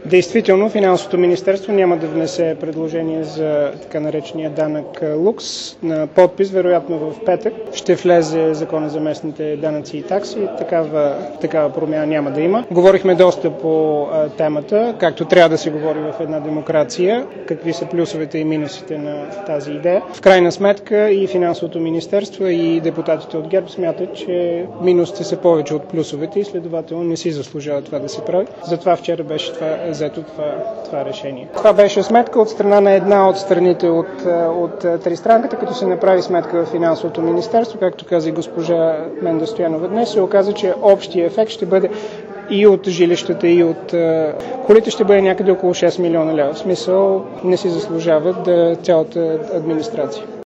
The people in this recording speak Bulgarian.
Действително, Финансовото министерство няма да внесе предложение за така наречения данък Лукс на подпис. Вероятно в петък ще влезе закона за местните данъци и такси. Такава промяна няма да има. Говорихме доста по темата, както трябва да се говори в една демокрация, какви са плюсовете и минусите на тази идея. В крайна сметка и Финансовото министерство и депутатите от ГЕРБ смятат, че минусите са повече от плюсовете и следователно не си заслужава това да се прави. Затова вчера беше взето това решение. Това беше сметка от страна на една от страните от тристранката, като се направи сметка в Финансовото министерство, както каза и госпожа Менда Стоянова днес, се оказа, че общия ефект ще бъде и от жилищата, и от колите ще бъде някъде около 6 милиона лева. В смисъл не си заслужава цялата администрация.